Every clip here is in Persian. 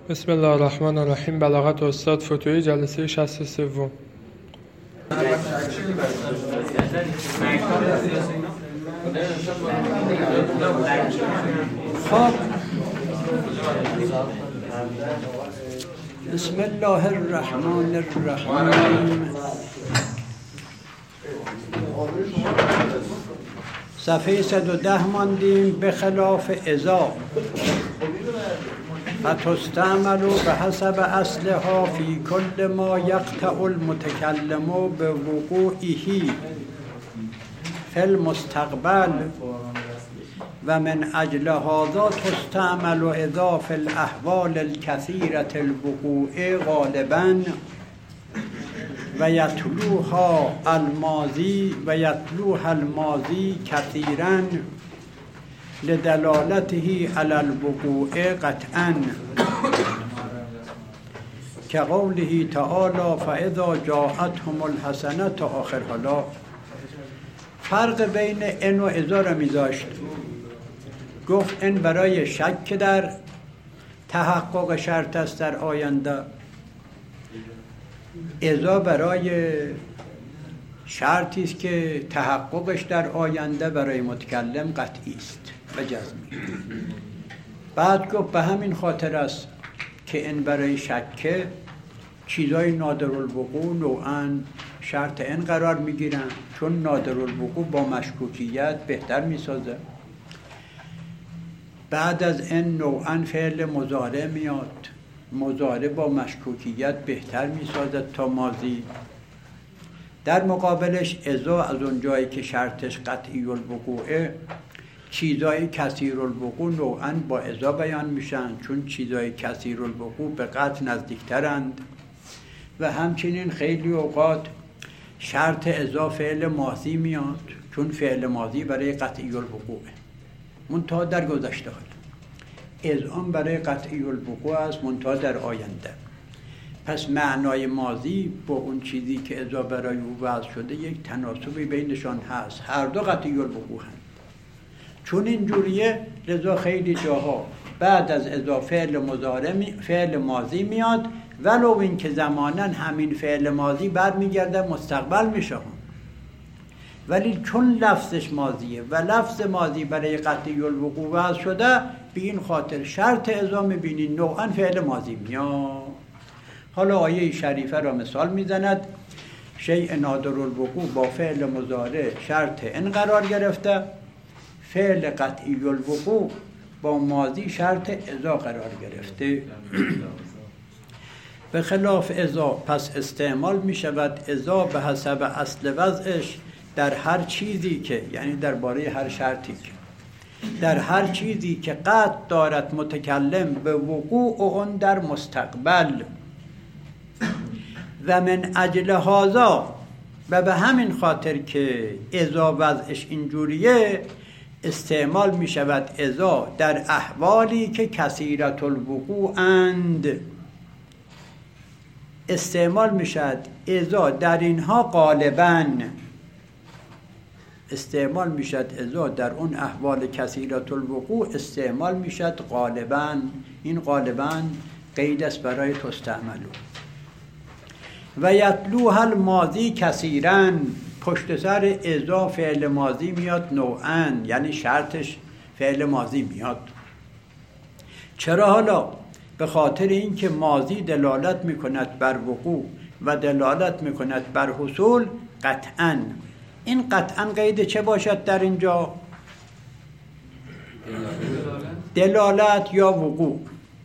بسم الله الرحمن الرحیم. بلاغت استاد فتوی جلسه 63. خب بسم الله الرحمن الرحیم. صفحه 110 ماندیم. به خلاف اذا فتستعمل بحسب اصلها فی کل ما یقطع المتکلم بوقوعه فی المستقبل و من اجل هذا تستعمل اذا فی الاحوال الکثیرة الوقوع غالبا و یتلوها الماضی کثیرا لدلالته علی الوقوع قطعا که قوله تعالی فاذا جاءتهم الحسنة تا آخر. حالا فرق بین ان و اذا را میذاشت. گفت ان برای شک در تحقق شرط است در آینده، اذا برای شرطی است که تحققش در آینده برای متکلم قطعی است و جزمی. بعد گفت به همین خاطر است که این برای شک چیزای نادرالوقوع نوعاً شرط این قرار میگیرن، چون نادرالوقوع با مشکوکیت بهتر میسازه. بعد از این نوعاً فعل مضارع میاد، مضارع با مشکوکیت بهتر میسازه تا ماضی. در مقابلش اذا از اون جایی که شرطش قطعی الوقوعه، چیزای کثیر الوقوع نوعاً با اذا بیان میشن، چون چیزای کثیر الوقوع به قطع نزدیکترند. و همچنین خیلی اوقات شرط اذا فعل ماضی میاد، چون فعل ماضی برای قطعی الوقوعه منتها در گذشته حال، اذا برای قطعی الوقوع است منتها در آینده. پس معنای ماضی با اون چیزی که اذا برای او وضع شده یک تناسبی بینشان هست، هر دو قطعی الوقوع هست. چون اینجوریه لذا خیلی جاها بعد از اذا فعل ماضی میاد، ولو این که زمانا همین فعل ماضی برمیگرده مستقبل میشه، ولی چون لفظش ماضیه و لفظ ماضی برای قطعی الوقوع وضع شده، به این خاطر شرط اذا میبینید نوعا فعل ماضی میاد. حالا آیه شریفه را مثال میزند. شیء نادر الوقوع با فعل مضارع شرط ان قرار گرفته، فعل قطعی الوقوع با ماضی شرط اذا قرار گرفته. به خلاف اذا پس استعمال می شود اذا به حسب اصل وضعش در هر چیزی که، یعنی درباره هر شرطی که، در هر چیزی که قطع دارد متکلم به وقوع اون در مستقبل. و من اجل هذا، و به همین خاطر که اذا وضعش اینجوریه استعمال می شود اذا در احوالی که کثیرت الوقوع اند. استعمال می شود اذا در اینها غالباً، استعمال می شود اذا در اون احوال کثیرت الوقوع استعمال می شود غالباً. این غالباً قید است برای تستعملو. و یتلوها الماضی کثیراً، پشت سر اذا فعل ماضی میاد نوعاً، یعنی شرطش فعل ماضی میاد. چرا؟ حالا به خاطر اینکه ماضی دلالت میکند بر وقوع و دلالت میکند بر حصول قطعاً. این قطعاً قید چه باشد در اینجا؟ دلالت یا وقوع.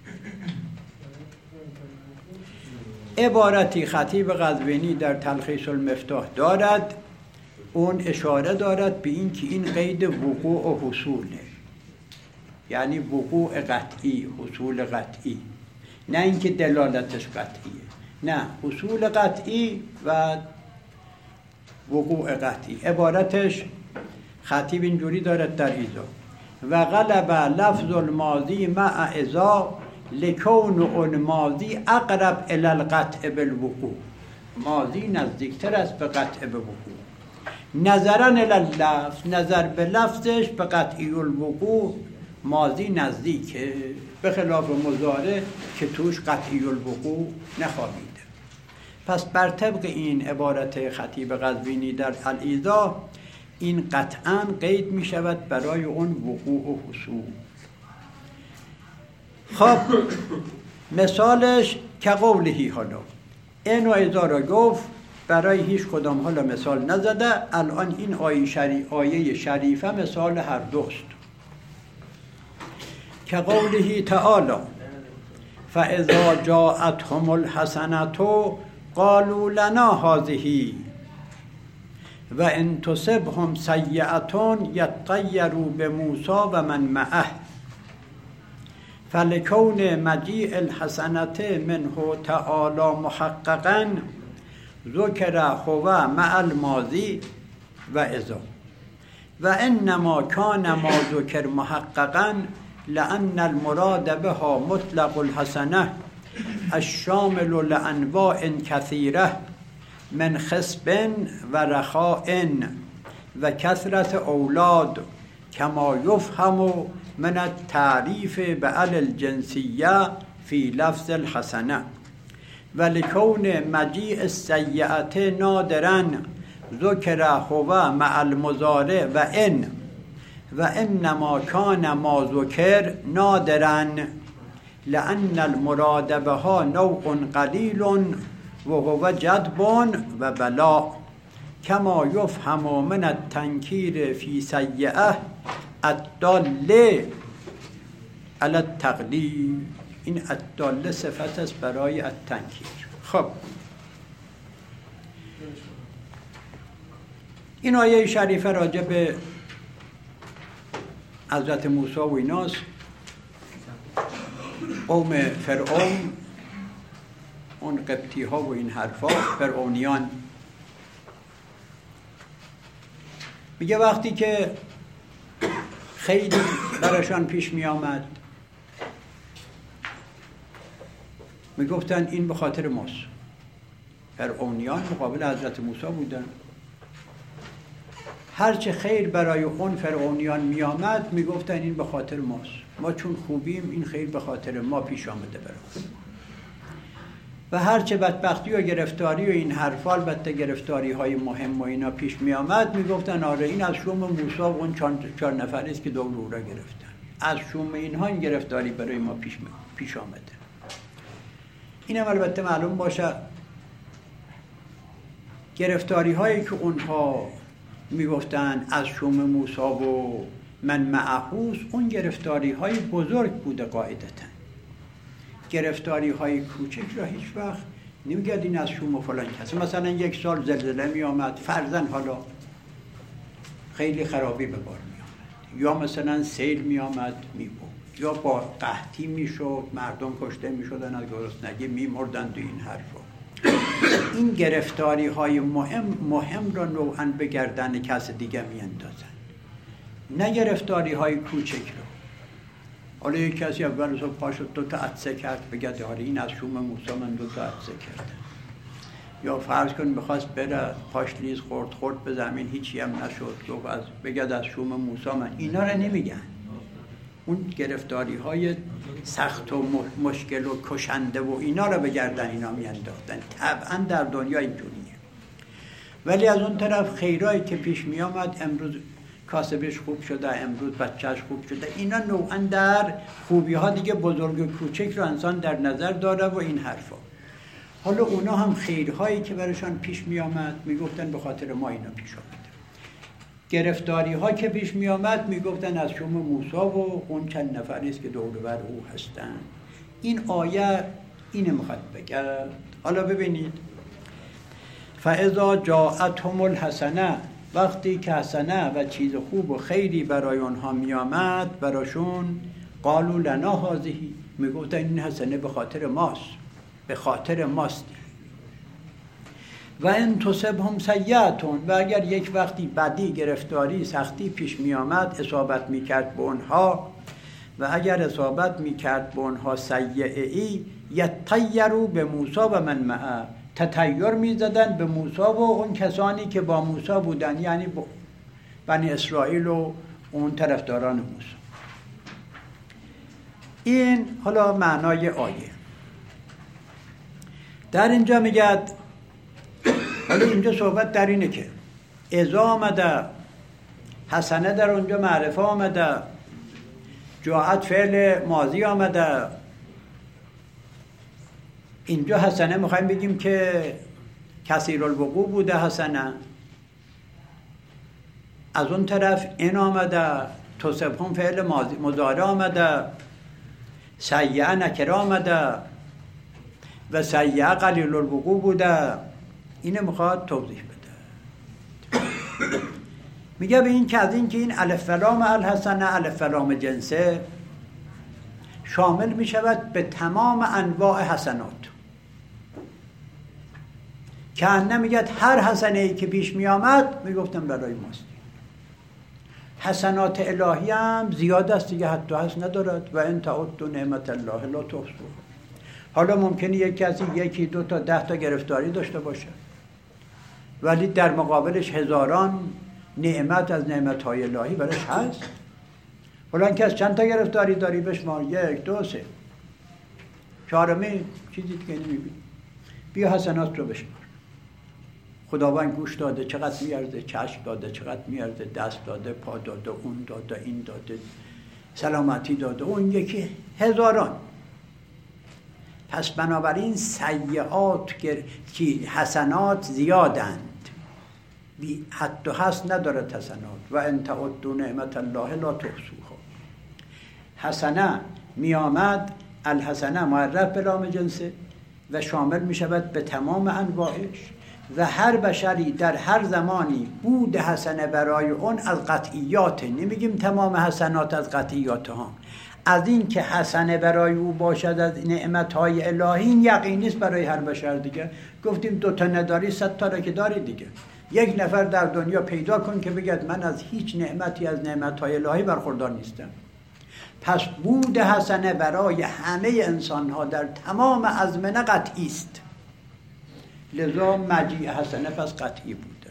عبارتی خطیب قزوینی در تلخیص المفتاح دارد، اون اشاره دارد به این که این قید وقوع و حصوله، یعنی وقوع قطعی، حصول قطعی، نه اینکه دلالتش قطعیه، نه، حصول قطعی و وقوع قطعی. عبارتش خطیب اینجوری دارد در ایزا: و غلب لفظ الماضی مع اذا لکون الماضی اقرب الی القطع بالوقوع. ماضی نزدیکتر است به قطع به وقوع. نظرا الی اللفظ، نظر به لفظش به قطعی الوقوع ماضی نزدیکه. به خلاف مضارع که توش قطعی الوقوع نخواهیده. پس بر طبق این عبارت خطیب قزوینی در الایضاح، این قطعاً قید می شود برای اون وقوع و حصول. خب مثالش که قولهی، حالا این و اذا را گفت، برای هیچ کدام حالا مثال نزده. الان این آیه شریفه مثال هر دوست. که قولهی تعالی فاذا جاءتهم الحسنة قالوا لنا هذه و ان تصبهم سیئة یطیروا بموسی و من معه فلکون مجیء الحسنة منه تعالی محققا ذکر هو مع الماضی و اذا و انما کان ما ذکر محققا لأن المراد بها مطلق الحسنة الشامل لأنواع كثيرة من خصب و رخاء و کثرت اولاد کما یفهم من التعریف بعل الجنسیه فی لفظ الحسنه و لکون مجیء السیئة نادرا ذکر هو مع المضارع و انما کان ما ذکر نادرا لأن المراد بها نوع قلیل و هو جدب و بلاء کما یفهم من التنکیر فی سیئة الداله علی التقلیل. این الداله صفت است برای التنکیر. خب این آیه شریفه راجع به حضرت موسی و ایناست. قوم فرعون، اون قبطی ها و این حرفا، فرعونیان، میگه وقتی که خیلی براشان پیش می آمد میگفتن این به خاطر ماست. فرعونیان مقابل حضرت موسی بودن. هرچه خیر برای اون فرعونیان می آمد میگفتن این به خاطر ماست، ما چون خوبیم این خیر به خاطر ما پیش آمده برای. و هرچه بدبختی و گرفتاری و این حرفا، البته گرفتاری های مهم و اینا پیش می آمد میگفتن آره این از شوم موسی و اون 4 نفری است که دور او را گرفتن، از شوم اینها این گرفتاری برای ما پیش آمده. اینم البته معلوم باشه گرفتاری هایی که اونها میگفتن از شوم موسی و من معهوس، اون گرفتاری های بزرگ بوده قاعدتا. گرفتاری های کوچک را هیچ وقت نمیگرد این از شوم و فلان کسی. مثلا یک سال زلزله می آمد فرضاً، حالا خیلی خرابی به بار می آمد، یا مثلا سیل می آمد می بود، یا با قحطی می شد، مردم کشته می شدن، از گرسنگی می مردند و این حرفا. این گرفتاری های مهم را نوعاً به گردن کس دیگه می اندازن، نه گرفتاری های کوچک رو. حالا یک کسی اول صبح پا شد 2 تا عطسه کرد، بگه آره این از شوم موسی من 2 تا عطسه کردم. یا فرض کن بخواست بره پاش لیز خورد به زمین، هیچی هم نشد، بگه از شوم موسی من. اینا رو نمیگن. اون گرفتاری های سخت و مشکل و کشنده و اینا رو به گردن اینا میانداختن. طبعا در دنیا اینجوریه. ولی از اون طرف خیرایی که پیش می آمد، امروز کاسبش خوب شده، امروز بچهش خوب شده، اینا نوعا در خوبی ها دیگه بزرگ و کوچک رو انسان در نظر داره و این حرفا. حالا اونا هم خیرهایی که براشان پیش می آمد میگفتن به خاطر ما اینا پیش آمده. گرفتاری ها که پیش می آمد میگفتن از شوم موسی و اون چند نفری است که دور بر او هستن. این آیه اینو میخواد بگه. حالا ببینید فاذا جاءتهم الحسنه، وقتی که حسنه و چیز خوب و خیری برای آنها می آمد براشون، قالوا لنا هذه، میگفتن این حسنه به خاطر ماست، به خاطر ماست. و ان تصبهم سیئة، و اگر یک وقتی بدی، گرفتاری، سختی پیش می آمد، اصابت می کرد به آنها، و اگر اصابت می کرد به آنها سیئه‌ای، یطیروا به موسی و من معه، تطیر می زدن به موسی و اون کسانی که با موسی بودن، یعنی بنی اسرائیل و اون طرفداران موسی. این حالا معنای آیه. در اینجا میگه، حالا اینجا صحبت در اینه که اذا آمده، حسنه در اونجا معرفه آمده، جاءت فعل ماضی آمده. اینجا حسنه میخوایم بگیم که کثیر الوقوع بوده حسنه. از اون طرف این آمده، تصبهم فعل مضارع آمده، سیئه نکره آمده و سیئه قلیل الوقوع بوده. اینه میخواد توضیح بده. میگه به این که از این که این الف لام الحسنه الف لام جنسه شامل میشود به تمام انواع حسنات، که انه میگه هر حسنه ای که پیش میامد میگفتم برای ماست. حسنات الهی هم زیاد است دیگه، حتی هست ندارد. و ان تعدوا نعمت الله لا تحصوها. حالا ممکنه یک کسی 1 2 تا 10 تا گرفتاری داشته باشه، ولی در مقابلش هزاران نعمت از نعمت‌های الهی برش هست. حالا این کس چند تا گرفتاری داری بشمار، 1 2 3 چهارمی چیزی دیگه نمی‌بینی. بیا حسنات رو بشمار. خداوند گوش داده چقدر میارزه، چشم داده چقدر میارزه، دست داده، پا داده، اون داده، این داده، سلامتی داده، اون یکی، هزاران. پس بنابراین سیئات که حسنات زیادند، بی حد و حصر ندارد حسنات. و ان تعدوا نعمت الله لا تحصوها. حسنه می آمد، الحسنه معرف به لام جنسه و شامل می شود به تمام انواعش، و هر بشری در هر زمانی بود حسنه برای اون از قطعیات، نمیگیم تمام حسنات از قطعیات ها، از این که حسنه برای او باشد از نعمتهای الهی، این یقینی است برای هر بشر دیگه. گفتیم 2 تا نداری 100 تا را که داری دیگه. 1 نفر در دنیا پیدا کن که بگد من از هیچ نعمتی از نعمتهای الهی برخوردار نیستم. پس بود حسنه برای همه انسان ها در تمام ازمنه قطعی است. لذا مجیع حسنه پس قطعی بوده.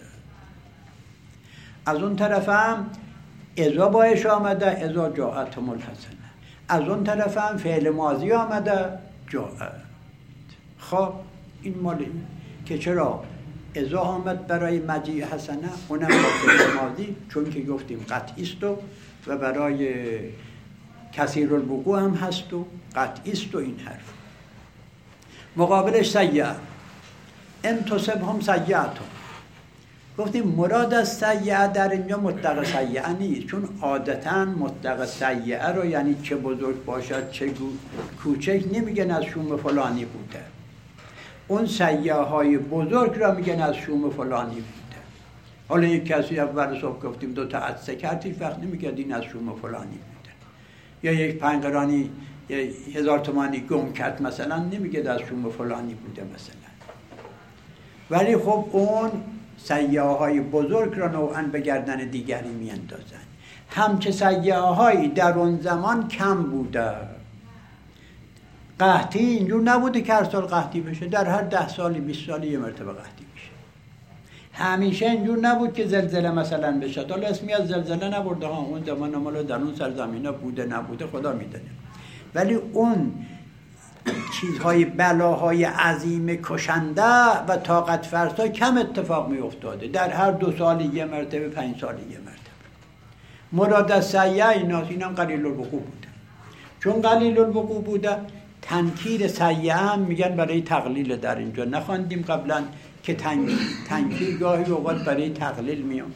از اون طرف هم اذا باش آمده، اذا جاءتهم الحسنه. از اون طرف هم فعل ماضی آمده، جاءت. خب این مالی که چرا اذا آمد برای مجیع حسنه، اونم با فعل ماضی، چون که گفتیم قطعی است و برای کثیر الوقوع هم هست و قطعی است و این حرف. مقابلش سیئه، ان تصبهم سیئه. گفتیم مراد از سیئه در اینجا مطلق سیئه نیست، چون عادتاً مطلق سیئه رو یعنی چه بزرگ باشد چه کوچک نمیگن از شوم فلانی بوده. اون سیئه های بزرگ را میگن از شوم فلانی بوده. حالا یک کسی اول صبح گفتیم 2 تا عدسه کرد، هیچ وقت نمیگه این از شوم فلانی بوده. یا یک 5 قرانی 1000 تومانی گم کرد مثلا، نمیگه از شوم فلانی بوده مثلا. ولی خب اون سیئه های بزرگ را نوعاً به گردن دیگری می اندازن. همچه سیئه هایی در اون زمان کم بوده. قحطی اینجور نبوده که هر سال قحطی بشه، در هر 10 سالی 20 سالی یه مرتبه قحطی بشه. همیشه اینجور نبود که زلزله مثلا بشه. حالا اسمی از زلزله نبرده ها، اون زمان مالا در اون سرزمینه بوده نبوده خدا میدونه. ولی اون چیزهای بلاهای عظیم کشنده و طاقت فرسا کم اتفاق می افتاده، در هر 2 سالی یه مرتبه، 5 سالی یه مرتبه. مراد از سیئه ایناست، این هم قلیل الوقوع بوده. چون قلیل الوقوع بوده، تنکیر سیئه هم میگن برای تقلیل. در اینجا نخواندیم قبلا که تنکیر گاهی اوقات برای تقلیل میاد،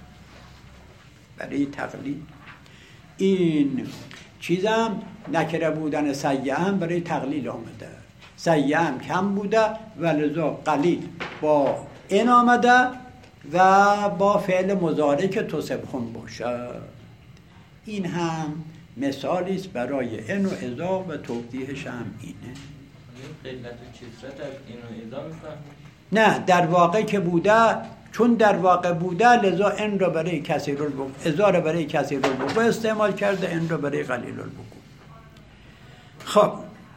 برای تقلیل. این چیزم نکره بودن سیئه هم برای تقلیل آمده. سیئه هم کم بوده و لذا قلیل با این آمده و با فعل مضارع که تصبهم باشد. این هم مثالی است برای این و اذا و توضیحش هم اینه. قلت و کثرت از این و اذا میفهمید؟ نه، در واقع که بوده، چون در واقع بوده لذا این را برای کثیر الوقوع، اذا را برای کثیر الوقوع استعمال کرده، این را برای قلیل الوقوع. خب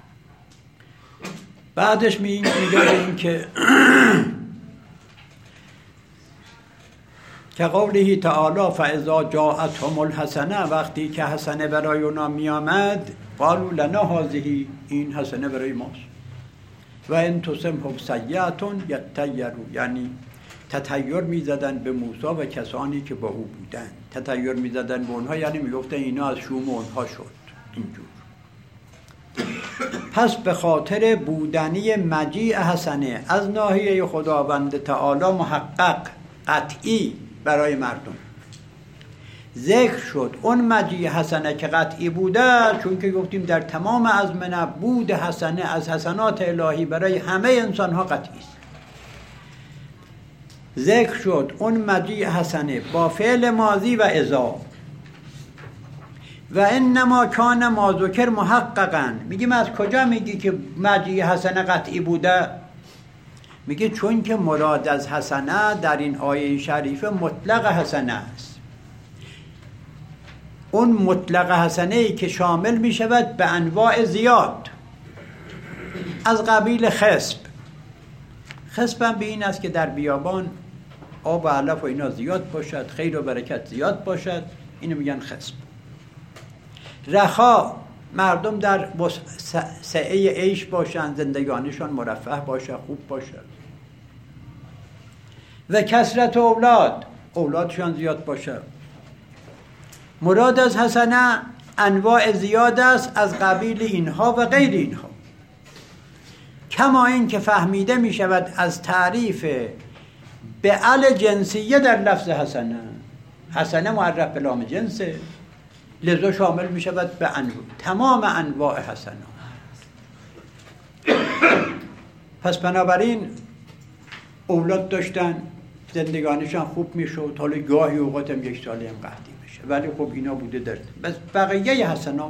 بعدش میگه این که که قوله تعالی فاذا جاءتهم الحسنه، وقتی که حسنه برای اونا می آمد قالوا لنا هذه، این حسنه برای ماست. و ان تصبهم سیئه یطیروا، یعنی تطیر می زدن به موسی و کسانی که با او بودند. تطیر می زدن به اونها یعنی می گفتن اینا از شوم اونها شد. اینجور. پس به خاطر بودنی مجیء حسنه از ناحیه خداوند تعالی محقق قطعی برای مردم ذکر شد اون مجیء حسنه که قطعی بوده، چون که گفتیم در تمام ازمنه بود حسنه از حسنات الهی برای همه انسان ها قطعی است. ذکر شد اون مجیء حسنه با فعل ماضی و اذا. و انما کان ما ذکر محققا، میگیم از کجا میگی که مجیء حسنه قطعی بوده؟ میگه چون که مراد از حسنه در این آیه شریفه مطلق حسنه است. اون مطلق حسنه ای که شامل میشود به انواع زیاد از قبیل خصب. خصب هم به این است که در بیابان آب و علف و اینا زیاد باشد، خیر و برکت زیاد باشد، اینو میگن خصب. رخا، مردم در سعه عیش باشند، زندگانیشان مرفه باشه، خوب باشد. و کثرت اولادشان زیاد باشه. مراد از حسنه انواع زیاد است از قبیل اینها و غیر اینها، کما این که فهمیده می شود از تعریف به ال جنسیه در لفظ حسنه. حسنه معرف به لام جنسه، لذا شامل می شود به تمام انواع حسنه. پس بنابراین اولاد داشتن، زندگانیشان خوب می شد، حالا گاهی اوقات هم یک سالی هم قحطی بشه، ولی خب اینا بوده در بس بقیه حسنات.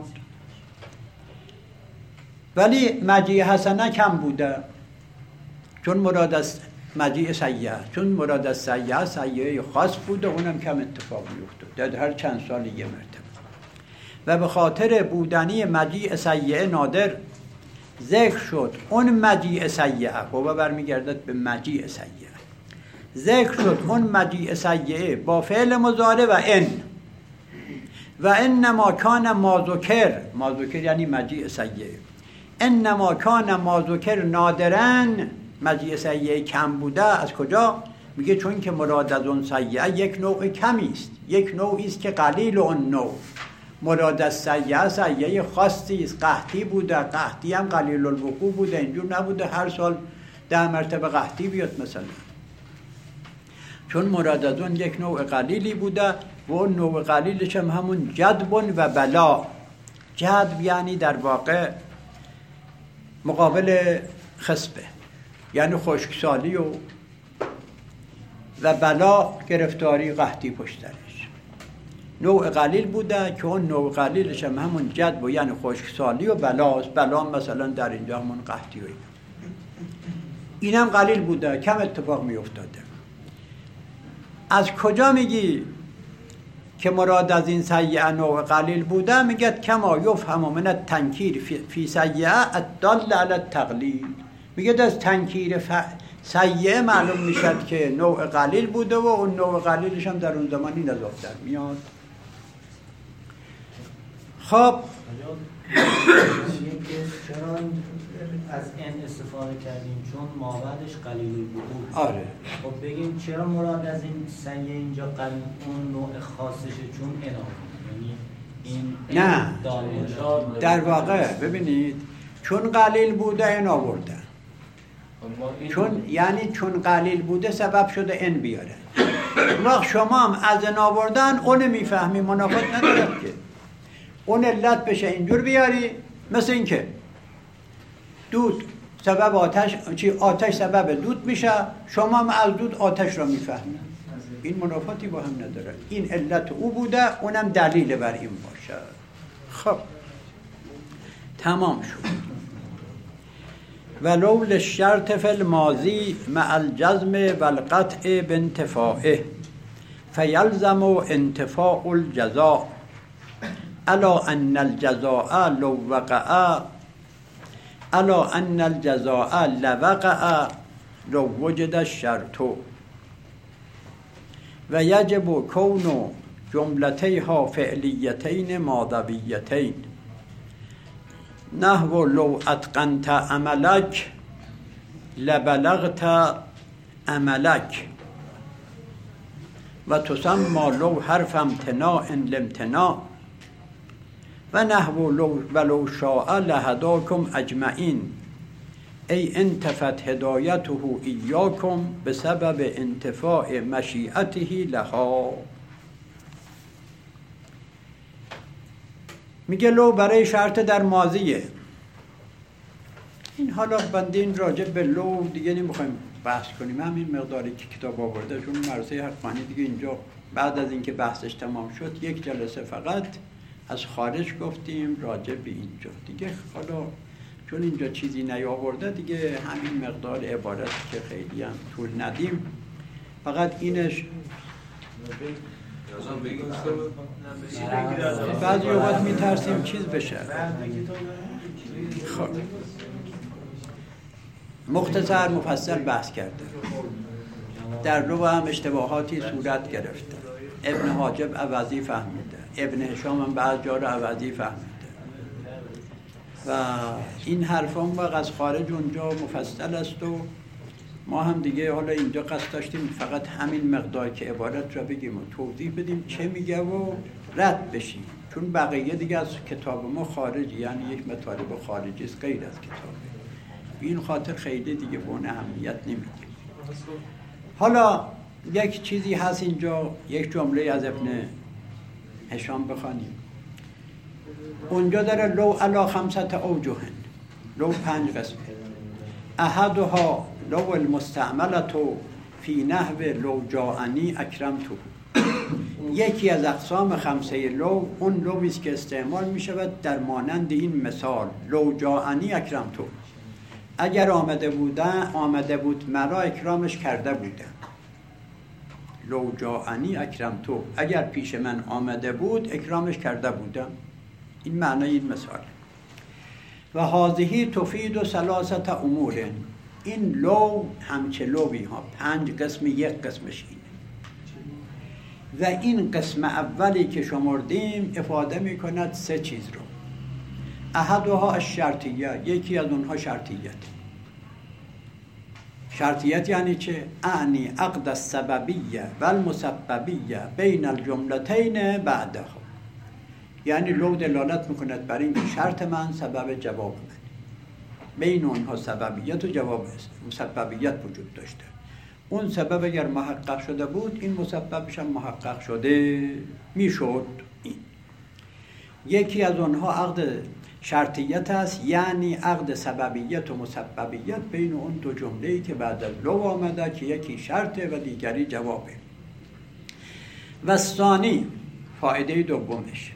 ولی مجیء حسنه کم بوده، چون مراد از مجیء سیئه، چون مراد از سیئه خاص بوده، اونم کم اتفاق میفته در هر چند سال یه مرتبه. و به خاطر بودنی مجیء سیئه نادر ذکر شد اون مجیء سیئه، و برمیگردد به مجیء سیئه. ذکر شد اون مجیء سیئه با فعل مضارع و ان. و انما کان ما ذکر یعنی مجیء سیئه. انما کان ما ذکر نادرن، مجیء سیئه کم بوده. از کجا؟ میگه چون که مراد از اون سیئه یک نوع کمی است، یک نوعی است که قلیل اون نوع. مراد از سیئه خاصی است، قحطی بوده، قحطی هم قلیل الوقوع بوده، اینجور نبوده هر سال 10 مرتبه قحطی بیاد مثلا. چون مراد از اون یک نوع قلیلی بوده و اون نوع قلیلش هم همون جدب و بلا. جدب یعنی در واقع مقابل خصبه، یعنی خشکسالی و بلا، گرفتاری، قحطی پشترش. نوع قلیل بوده که اون نوع قلیلش هم همون جدب و یعنی خشکسالی و بلاست. بلا مثلا در اینجا همون قحطی و اینم قلیل بوده، کم اتفاق می افتاده. از کجا میگی که مراد از این سیئه نوع قلیل بوده؟ میگه کما یفهم من التنکیر فی سیئه الدال علی التقلیل. میگه از تنکیر سیئه معلوم میشد که نوع قلیل بوده و اون نوع قلیلش هم در اون زمانی نظافت در میاد. خب چرا از ان استفاده کردیم؟ چون مابعدش قلیل الوقوع. آره. خب بگیم چرا مراد از این سیئه اینجا قلیل اون نوع خاصشه؟ چون این نه، در واقع ببینید چون قلیل بوده این آورده، چون قلیل بوده سبب شده ان بیاره. وقت شما هم از ان آوردن اون میفهمی، منافات ندارد که اون علت بشه اینجور بیاری. مثل این که دود سبب آتش سبب دود میشه، شما هم از دود آتش را میفهمی. این منافاتی با هم نداره. این علت او بوده، اونم دلیل بر این باشه. خب تمام شد. ولو للشرط فی الماضی مع الجزم والقطع بانتفاعه فیلزم انتفاع الجزاء الا ان الجزاء لو وقع لو وجد الشرط. و یجب کون جملتیها فعلیتین ماضویتین نحو لو اتقنت عملک لبلغت عملک و تسمى لو حرف امتناع لامتناع و نحو لو شاء لهداکم اجمعین ای انتفت هدایته ایاکم بسبب انتفاع مشیئته لها. میگه لو برای شرط در ماضیه. این حالا بندین راجع به لو دیگه نمیخوایم بحث کنیم، همین مقداری که کتاب آورده چون مرثیه حقانی دیگه اینجا بعد از اینکه بحثش تمام شد یک جلسه فقط از خارج گفتیم راجع به اینجا دیگه. حالا چون اینجا چیزی نیاورده دیگه همین مقدار عبارت که خیلی هم طول ندیم، فقط اینش بعضی اوقات میترسیم چیز بشه. خب مختصر مفصل بحث کرده، در رو هم اشتباهاتی صورت گرفته، ابن حاجب عوضی فهمیده، ابن هشام هم بعض جا رو عوضی فهمیده و این حرفان از خارج اونجا مفصل است و ما هم دیگه حالا اینجا قصد داشتیم فقط همین مقدار که عبارت را بگیم و توضیح بدیم چه میگه و رد بشیم، چون بقیه دیگه از کتاب ما خارجی، یعنی یک مطالب خارجی است غیر از کتابه، به این خاطر خیلی دیگه به اون اهمیت نمیده. حالا یک چیزی هست اینجا، یک جمله از ابن هشام بخوانیم. اونجا داره لو علی خمسة اوجه، لو 5 قسمه. احدها لو المستعملة فی نحو لو جاءنی اکرمته. یکی از اقسام 5 لو اون لویی است که استعمال می شود در مانند این مثال لو جاءنی اکرمته. اگر آمده بود مرا اکرامش کرده بودم. لو جاءنی اکرمته، اگر پیش من آمده بود اکرامش کرده بودم. این معنی این مثال. و هذه تفید 3 امور. این لو همچه لوی ها 5 قسم، یک قسمش اینه و این قسم اولی که شمردیم افاده می کند 3 چیز رو. احدها الشرطیه، یکی از اونها شرطیت. شرطیت یعنی چه؟ اعنی عقد السببیه و المسببیه بین الجملتین بعدها، یعنی لو دلالت میکند بر اینکه شرط من سبب جواب من، بین اونها سببیت و جواب مسببیت وجود داشته. اون سبب اگر محقق شده بود این مسببش هم محقق شده میشد. این یکی از اونها عقد شرطیت است، یعنی عقد سببیت و مسببیت بین اون دو جمله‌ای که بعد از لو آمده که یکی شرطه و دیگری جوابه. و ثانی، فایده دومش،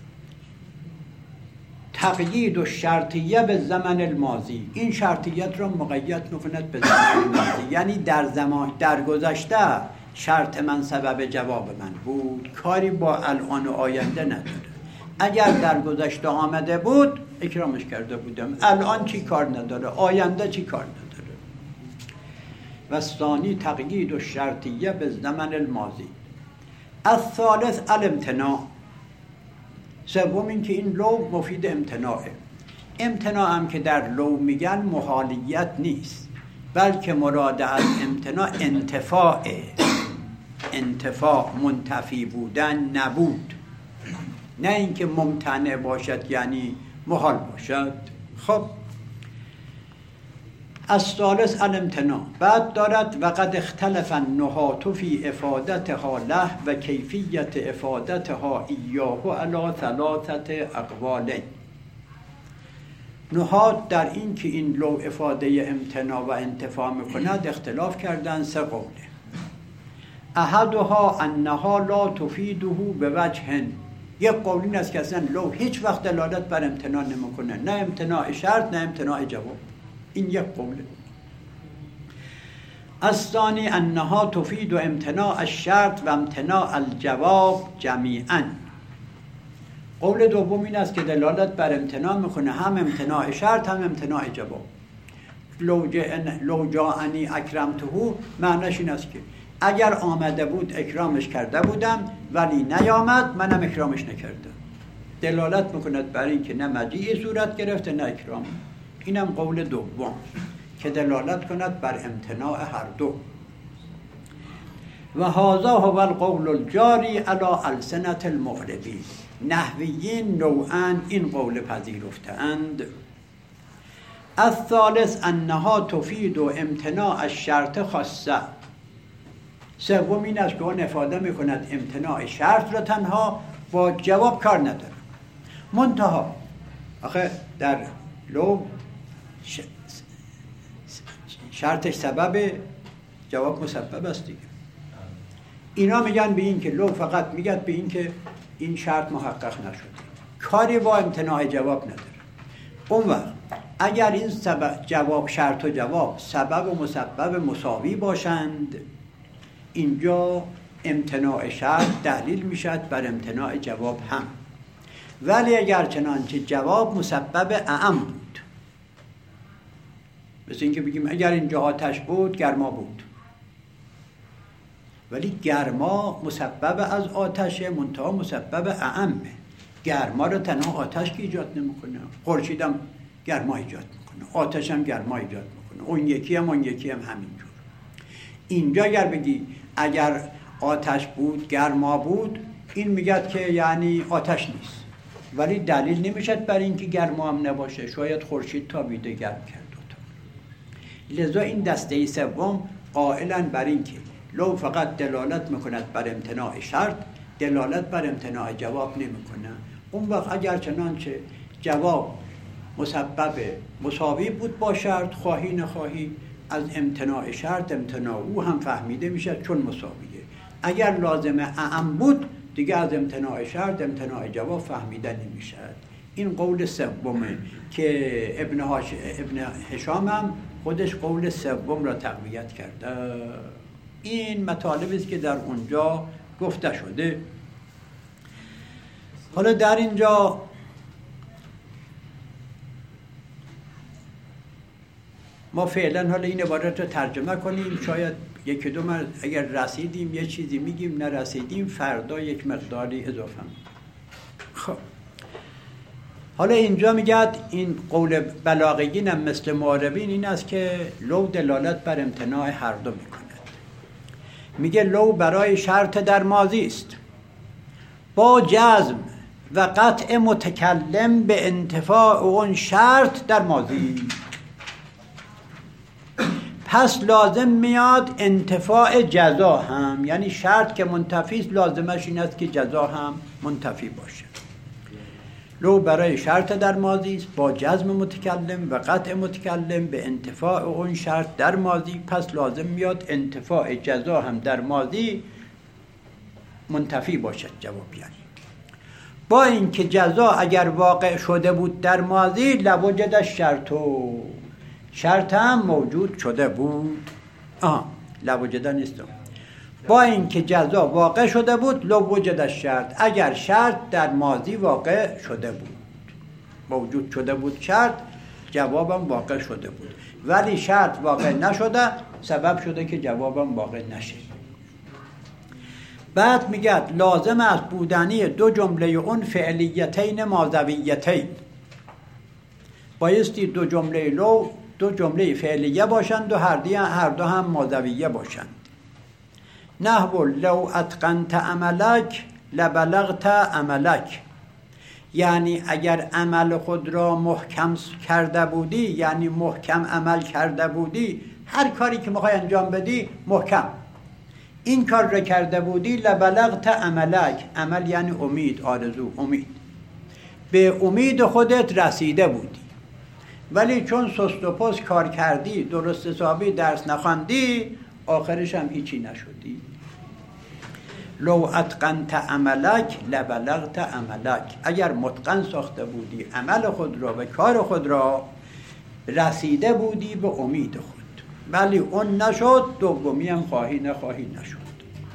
تقیید و شرطیه به زمن الماضی. این شرطیت را مقید میکند به زمان الماضی، یعنی در گذشته شرط من سبب جواب من بود، کاری با الان و آینده نداره. اگر در گذشته آمده بود اکرامش کرده بودم، الان چی کار نداره، آینده چی کار نداره. و ثانی تقیید و شرطیه به زمن الماضی. الثالث الامتناع. سوم این که این لو مفید امتناعه. امتناع هم که در لو میگن محالیت نیست، بلکه مراد از امتناع انتفاعه. انتفاع، منتفی بودن، نبود، نه اینکه ممتنع باشد یعنی محال باشد. خب الثالث الامتناع. بعد دارد و قد اختلف النحاة فی افادتها له و کیفیت افادتها ایاه علی 3 اقوال. نحات در این که این لو افاده امتناع و انتفاع میکند اختلاف کردن 3 قوله. احدها انها لا تفیده بوجه. یک قول این است که اصلا لو هیچ وقت دلالت بر امتناع نمیکنه، نه امتناع شرط نه امتناع جواب. این یک قوله. الثانی انها تفید امتناع الشرط و امتناع الجواب جمیعا. قول دوم این است که دلالت بر امتناع میکنه، هم امتناع شرط هم امتناع جواب. لو جاءنی اکرمته، معنیش این است که اگر آمده بود اکرامش کرده بودم، ولی نیامد منم اکرامش نکردم. دلالت میکند بر این که نه مجیع صورت گرفته نه اکرام. اینم قول دوم که دلالت کند بر امتناع هر دو. و هذا هو القول الجاری علی السنة المعربین. نحویین نوعا این قول پذیرفتند. الثالث انها تفید امتناع الشرط خاصه. سوم این است که اون افاده میکند امتناع شرط را تنها، با جواب کار نداره. منتها آخه در لو شرطش سبب، جواب مسبب است دیگه. اینا میگن به این که لو فقط میگن به این که این شرط محقق نشده، کاری با امتناع جواب نداره. اون وقت اگر این جواب، شرط و جواب سبب و مسبب مساوی باشند، اینجا امتناع شرط دلیل میشد بر امتناع جواب هم. ولی اگر چنانچه جواب مسبب اعم بود، مثل اینکه بگیم اگر اینجا آتش بود گرما بود، ولی گرما مسبب از آتشه، منتها مسبب اعمه. گرما رو تنها آتش که ایجاد نمیکنه، خورشید هم گرما ایجاد میکنه، آتش هم گرما ایجاد میکنه، اون یکی هم همینجور. اینجا اگر بگی اگر آتش بود گرما بود، این میگد که یعنی آتش نیست، ولی دلیل نمیشد برای اینکه گرما هم نباشه. شاید خورشید تابیده گرم کرد. لذا این دسته سوم قائلا بر این که لو فقط دلالت میکند بر امتناع شرط، دلالت بر امتناع جواب نمیکنه. اون وقت اگر چنانچه جواب مسبب مساوی بود با شرط، خواهی نخواهی از امتناع شرط امتناع او هم فهمیده میشه چون مساویه. اگر لازم اعم بود دیگه از امتناع شرط امتناع جواب فهمیده نمیشه. این قول سومه که ابن هشام هم خودش قول سوم را تقویت کرده. این مطالبی است که در اونجا گفته شده. حالا در اینجا ما فعلا حالا این عبارت رو ترجمه کنیم، شاید یکی دو مرد اگر رسیدیم یه چیزی میگیم، نرسیدیم فردا یک مقداری اضافه. خب حالا اینجا میگد این قول بلاغیین هم مثل معربین این است که لو دلالت بر امتناع هر دو میکند. میگه لو برای شرط در ماضی است با جزم و قطع متکلم به انتفاع اون شرط در ماضی، پس لازم میاد انتفاع جزا هم، یعنی شرط که منتفی است لازمش این است که جزا هم منتفی باشه. لو برای شرط در ماضی است با جزم متکلم و قطع متکلم به انتفاع اون شرط در ماضی، پس لازم میاد انتفاع جزا هم در ماضی منتفی باشد. جواب یعنی با اینکه جزا اگر واقع شده بود در ماضی لوجد شرطو، شرط هم موجود شده بود. لوجد نیستم. با اینکه جزا واقع شده بود لوجد شرط، اگر شرط در ماضی واقع شده بود، موجود شده بود شرط، جوابم واقع شده بود، ولی شرط واقع نشده، سبب شده که جوابم واقع نشه. بعد میگه لازم است بودنی دو جمله اون فعلیتین ماضویتین، بایستی دو جمله لو دو جمله فعلیه باشند و هر دو هم ماضویه باشند. نحو لو اتقنت عملک لبلغت عملک، یعنی اگر عمل خود را محکم کرده بودی، یعنی محکم عمل کرده بودی، هر کاری که میخوای انجام بدی محکم این کار را کرده بودی، لبلغت عملک، عمل یعنی امید، آرزو، امید، به امید خودت رسیده بودی. ولی چون سست و پست کار کردی، درست حسابی درس نخواندی، آخرش هم هیچی نشدی. لو اتقنت عملک لبلغت عملک، اگر متقن ساخته بودی عمل خود را و کار خود را، رسیده بودی به امید خود، ولی اون نشد، دومی هم خواهی نخواهی نشد.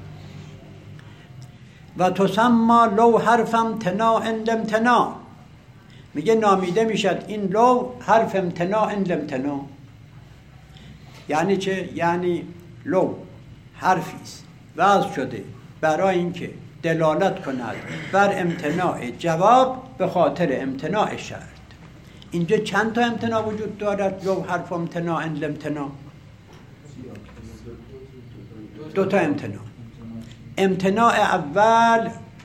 و تسمى لو حرف امتناع امتناع، میگه نامیده میشد این لو حرف امتناع امتناع. یعنی چه؟ یعنی لو حرفی است وضع شده برای اینکه دلالت کند بر امتناع جواب به خاطر امتناع شرط. اینجا چند تا امتناع وجود دارد؟ لو حرف امتناع لامتناع، دو تا امتناع. امتناع اول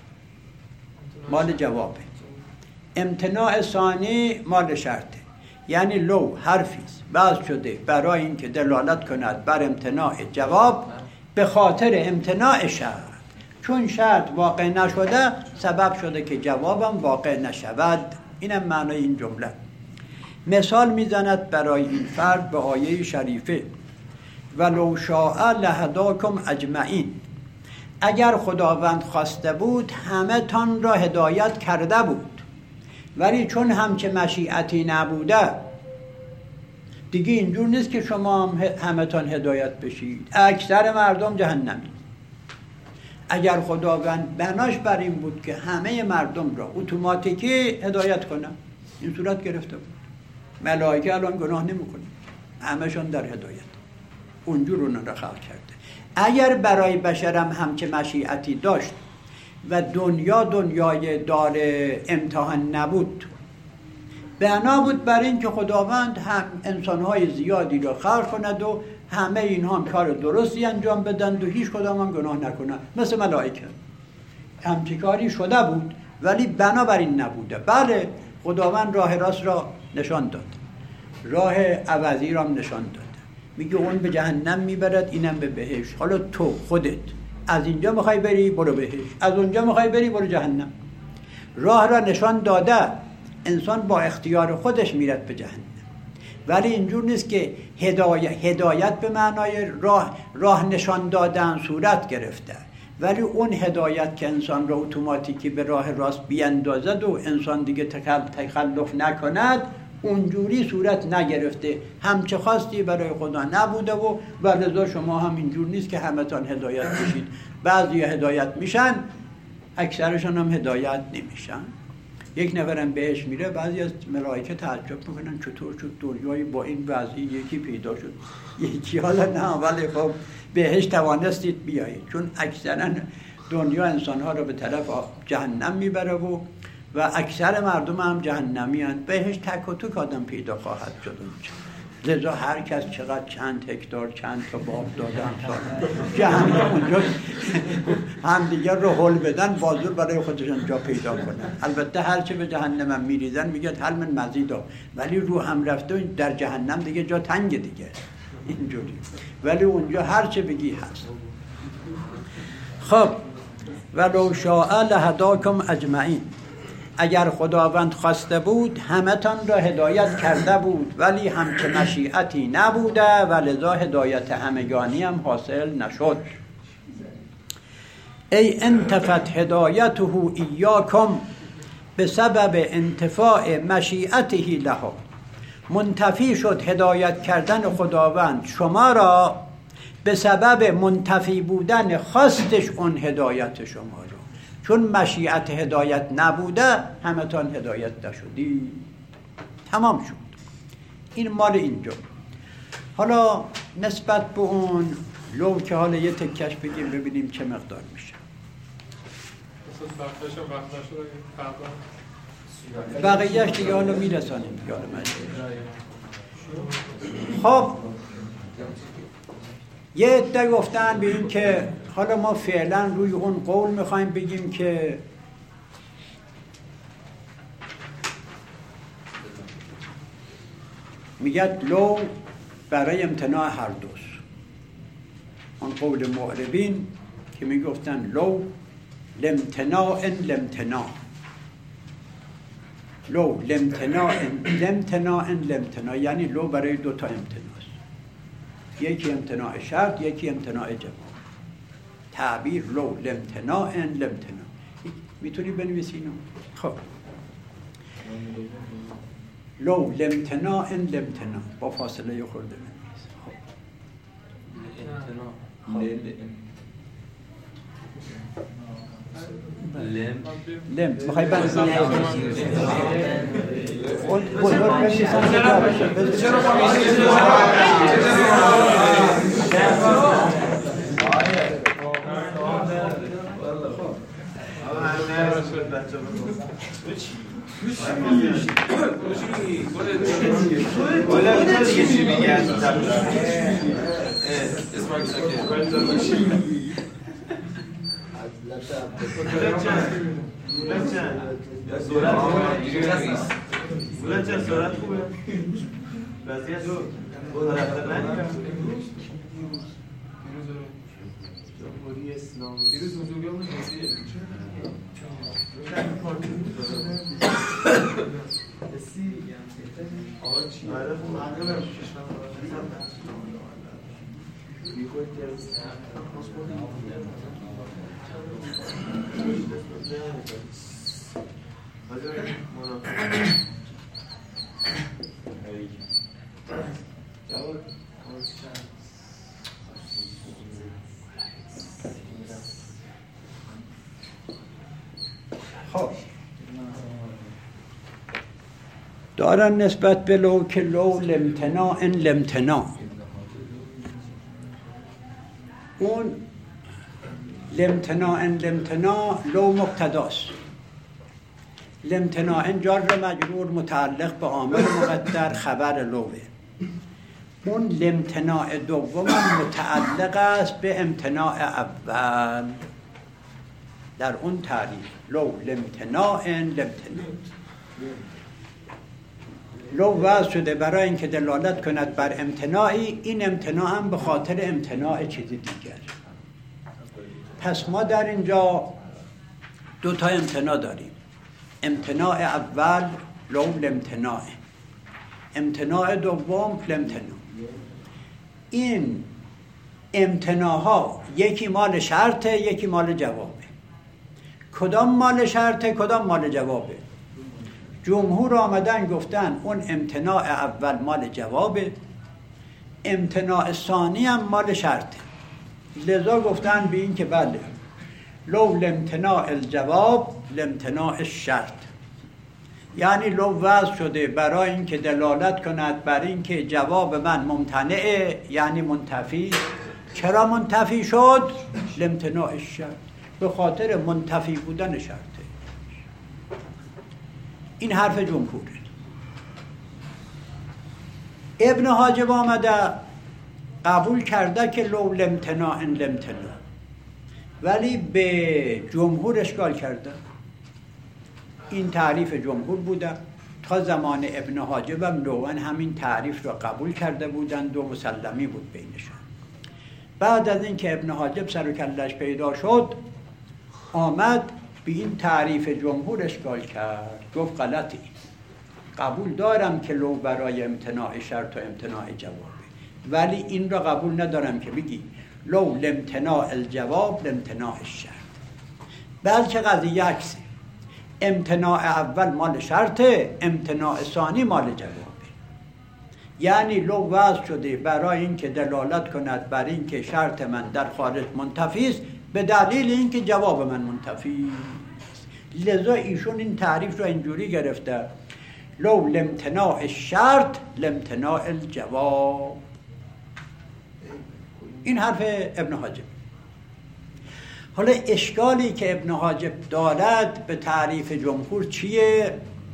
مال جوابه، امتناع ثانی مال شرطه. یعنی لو حرفی است وضع شده برای اینکه دلالت کند بر امتناع جواب به خاطر امتناع شرط. چون شرط واقع نشده سبب شده که جوابم واقع نشود. اینم معنای این جمله. مثال میزند برای این فرد به آیه شریفه ولو شاء لهداکم اجمعین. اگر خداوند خواسته بود همه تان را هدایت کرده بود، ولی چون همچه مشیعتی نبوده دیگه اینجور نیست که شما همه تان هدایت بشید. اکثر مردم جهنمی. اگر خداوند بناش بر این بود که همه مردم را اتوماتیکی هدایت کنه این صورت گرفته بود. ملائکه الان گناه نمی‌کنه، همه‌شون در هدایت. اونجور اون را خلق کرده. اگر برای بشرم همچه مشیعتی داشت و دنیای دار امتحان نبود، بنا بود بر این که خداوند هم انسان‌های زیادی را خلق کند و همه اینها هم کار درستی انجام بدند و هیچ کدام هم گناه نکنند، مثل ملائکه. همچه کاری شده بود ولی بنابراین نبوده. بله خداوند راه راست را نشان داد، راه عوضی را هم نشان داد. میگه اون به جهنم میبرد اینم به بهشت. حالا تو خودت از اینجا میخوای بری برو بهشت، از اونجا میخوای بری برو جهنم. راه را نشان داده، انسان با اختیار خودش میرد به جهنم. ولی اینجور نیست که هدایت به معنای راه نشان دادن صورت گرفته، ولی اون هدایت که انسان را اتوماتیکی به راه راست بیاندازد و انسان دیگه تخلف نکند اونجوری صورت نگرفته. همچه خواستی برای خدا نبوده و لذا شما هم اینجور نیست که همه تان هدایت بشید. بعضی هدایت میشن، اکثرشان هم هدایت نمیشن. یک نفرم بهش میره، بعضی از ملائکه تعجب میکنن چطور شد دنیایی با این وضعی یکی پیدا شد، یکی حالا نه، ولی خب بهش توانستید بیایید. چون اکثرا دنیا انسانها رو به طرف جهنم میبره و اکثر مردم هم جهنمی هستند. بهش تک و تک آدم پیدا خواهد شد اونجا. لذا هر کس چقدر چند هکتار چند تا باغ دادن سال جهنم اونجا هم دیگر رو حل بدن بازور برای خودشون جا پیدا کنن. البته هرچه به جهنم هم میریزن میگن حل من مزیدا، ولی رو هم رفته در جهنم دیگه جا تنگ دیگه اینجوری. ولی اونجا هرچه بگی هست. خب ولو شاء لهداکم اجمعین. اگر خداوند خواسته بود همه تان را هدایت کرده بود، ولی همچه مشیعتی نبوده و لذا هدایت همگانی هم حاصل نشد. ای انتفت هدایته ایاکم به سبب انتفاع مشیعته لها. منتفی شد هدایت کردن خداوند شما را به سبب منتفی بودن خواستش اون هدایت شما را. چون مشیعت هدایت نبوده همه تان هدایت نشدی، تمام شد. این مال اینجا. حالا نسبت به اون لو که حالا یه تکش بگیم ببینیم چه مقدار میشه. بقیهش دیگه حالا میرسانیم دیگه. خب یه عده گفتن به این که حالا ما فعلا روی اون قول میخوایم بگیم که میگد لو برای امتناع هر دوست. اون قول معربین که میگفتن لو لامتناع لامتناع، لو لامتناع یعنی لو برای دو تا امتناعست، یکی امتناع شرط یکی امتناع جواب. تعبیر لو لامتناع لامتناع میتونی بنویسی اینو؟ خب لو لامتناع لامتناع با فاصله خورده بنویس. لم میخوای بنویسی؟ بزرگ بنویسم چرا خب دارن نسبت به لو که لو لامتناع لامتناع، اون لامتناع لامتناع لو مقتداست، لامتناع جار مجرور متعلق به عامل مقدر خبر لوه. اون لامتناع دوم متعلق است به امتناع اول در اون تعریف. لو لامتناع لامتناع، لو وضع شده برای اینکه دلالت کند بر امتناعی، این امتناع هم به خاطر امتناع چیز دیگر. پس ما در اینجا دو تا امتناع داریم. امتناع اول لو لامتناع، امتناع دوم لامتناع. این امتناع ها یکی مال شرطه یکی مال جوابه. کدام مال شرطه کدام مال جوابه؟ جمهور آمدن گفتن اون امتناع اول مال جوابه، امتناع ثانی هم مال شرطه. لذا گفتن به این که بله لو لامتناع الجواب لامتناع الشرط، یعنی لو وضع شده برای اینکه دلالت کند بر اینکه جواب من ممتنعه، یعنی منتفی. چرا منتفی شد؟ لامتناع الشرط، به خاطر منتفی بودن شرطه. این حرف جمهوره. ابن حاجب آمده قبول کرده که لو لامتناع لامتناع، ولی به جمهور اشکال کرده. این تعریف جمهور بوده. تا زمان ابن حاجب هم نوعاً همین تعریف را قبول کرده بودند و مسلمی بود بینشان. بعد از اینکه ابن حاجب سر و کله‌اش پیدا شد، آمد به این تعریف جمهور اشکال کرد. گفت غلطی، قبول دارم که لو برای امتناع شرط و امتناع جوابه، ولی این را قبول ندارم که بگی لو لامتناع الجواب لامتناع الشرط. بلکه قضیه عکسه، امتناع اول مال شرطه، امتناع ثانی مال جوابه. یعنی لو وضع شده برای اینکه دلالت کند بر اینکه شرط من در خارج منتفی است، به دلیل اینکه جواب من منتفی است. لذا ایشون این تعریف را اینجوری گرفته لو لامتناع الشرط لامتناع الجواب. این حرف ابن حاجب. حالا اشکالی که ابن حاجب دارد به تعریف جمهور چیه؟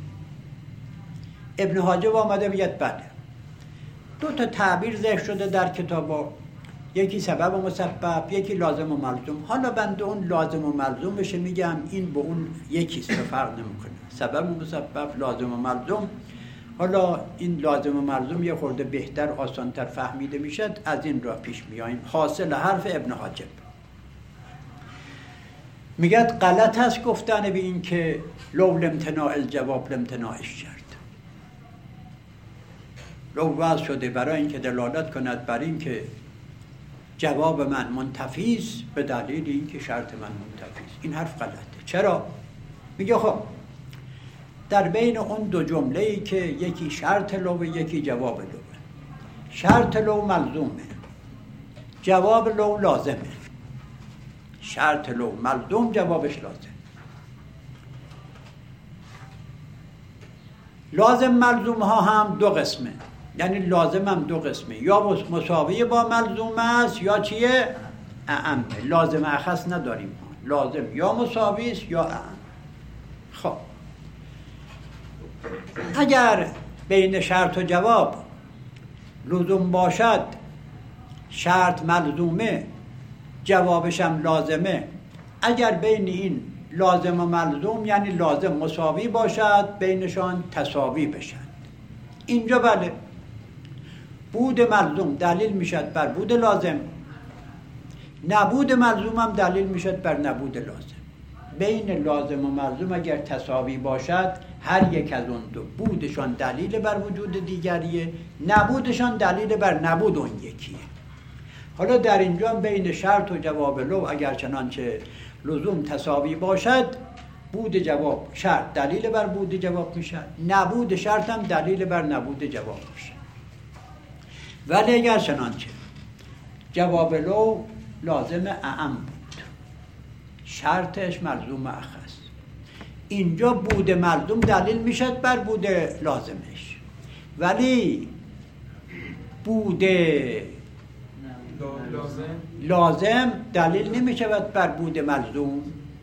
ابن حاجب آمده بگید بله دو تا تعبیر ذکر شده در کتابا، یکی سبب و مسبب، یکی لازم و ملزوم. حالا بنده اون لازم و ملزوم بشه میگم این به اون یکیست، فرق نمیکنه. سبب و مسبب، لازم و ملزوم. حالا این لازم و ملزوم یه خورده بهتر آسانتر فهمیده میشد، از این را پیش میاییم. حاصل حرف ابن حاجب میگه غلط هست گفتن به این که لو لامتناع الجواب لامتناع الشرط. لو وضع شده برای اینکه دلالت کند بر این که جواب من منتفی است، به دلیل اینکه شرط من منتفی است. این حرف غلطه. چرا؟ میگه خب در بین اون دو جمله‌ای که یکی شرط لو و یکی جواب لو، شرط لو ملزومه، جواب لو لازمه. شرط لو ملزوم، جوابش لازم. لازم ملزوم ها هم دو قسمه، یعنی لازم هم دو قسمه، یا مساوی با ملزوم است یا چیه؟ اعم. لازم اخص نداریم، لازم یا مساوی است یا اعم. خب اگر بین شرط و جواب لزوم باشد، شرط ملزومه جوابش هم لازمه، اگر بین این لازم و ملزوم یعنی لازم مساوی باشد بینشان تساوی بشن. اینجا بله بود ملزوم دلیل میشد بر بود لازم، نبود ملزوم هم دلیل میشد بر نبود لازم. بین لازم و ملزوم اگر تساوی باشد هر یک از اون دو بودشان دلیل بر وجود دیگریه، نبودشان دلیل بر نبود اون یکیه. حالا در اینجا بین شرط و جواب لو اگر چنانچه لزوم تساوی باشد، بود جواب شرط دلیل بر بود جواب میشه، نبود شرط هم دلیل بر نبود جواب میشه. ولی اگر چنانچه جواب لو لازم اعم بود، شرطش ملزوم اخص، اینجا بود ملزوم دلیل میشد بر بود لازمش، ولی بود لازم دلیل نمیشود بر بود ملزوم،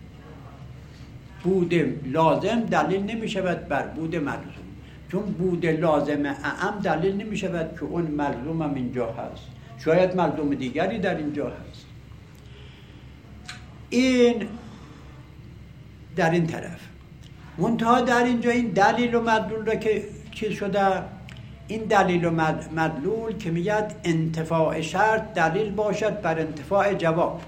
بود لازم دلیل نمیشود بر بود ملزوم، چون بود لازم اعم دلیل نمیشود که اون ملزوم هم اینجا هست، شاید ملزوم دیگری در اینجا هست. این در این طرف منتها در اینجا این دلیل و مدلول را که چیز شده، این دلیل و مدلول که میگد انتفاع شرط دلیل باشد بر انتفاع جواب.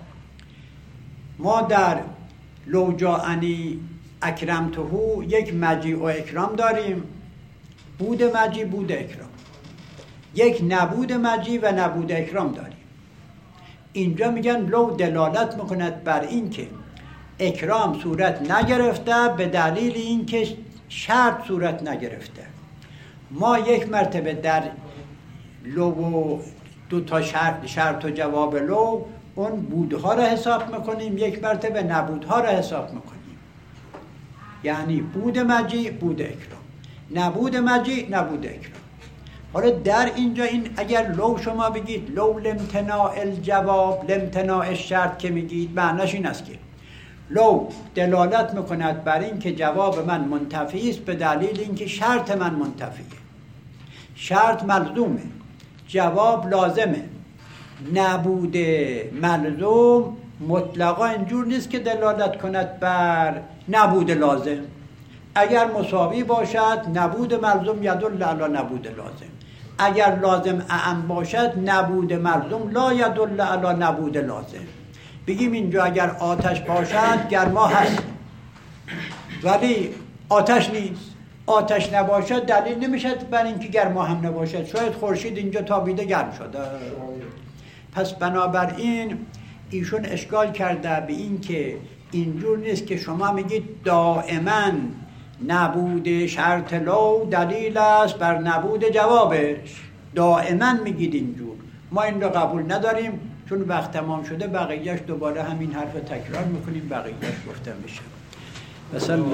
ما در لو جاءنی اکرمته یک مجیع و اکرام داریم، بود مجیع بود اکرام، یک نبود مجیع و نبود اکرام داریم. اینجا میگن لو دلالت میکند بر این که اکرام صورت نگرفته به دلیل اینکه شرط صورت نگرفته. ما یک مرتبه در لو و دو تا شرط و جواب لو اون بودها را حساب میکنیم، یک مرتبه نبودها را حساب میکنیم، یعنی بود مجیع بود اکرام، نبود مجیع نبود اکرام. حالا در اینجا این اگر لو شما بگید لو لامتناع الجواب لامتناع الشرط که میگید، معناش این است که لو دلالت میکند بر این که جواب من منتفی است به دلیل اینکه شرط من منتفیه، شرط ملزومه، جواب لازمه. نبود ملزوم مطلقا اینجور نیست که دلالت کند بر نبود لازم. اگر مساوی باشد نبود ملزوم یدل علی نبود لازم، اگر لازم اعم باشد نبود ملزوم لا یدل علی نبود لازم. بگیم اینجا اگر آتش باشد گرما هست، ولی آتش نیست، آتش نباشد دلیل نمیشد بر اینکه گرما هم نباشد، شاید خورشید اینجا تابیده گرم شده. پس بنابراین ایشون اشکال کرده به این که اینجور نیست که شما میگید دائما نبود شرط لو دلیل است بر نبود جوابش، دائما میگید اینجور. ما این رو قبول نداریم، چون وقت تمام شده بقیهش دوباره همین حرف تکرار میکنیم، بقیهش گفته میشه. مثلا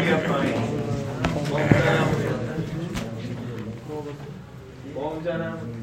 با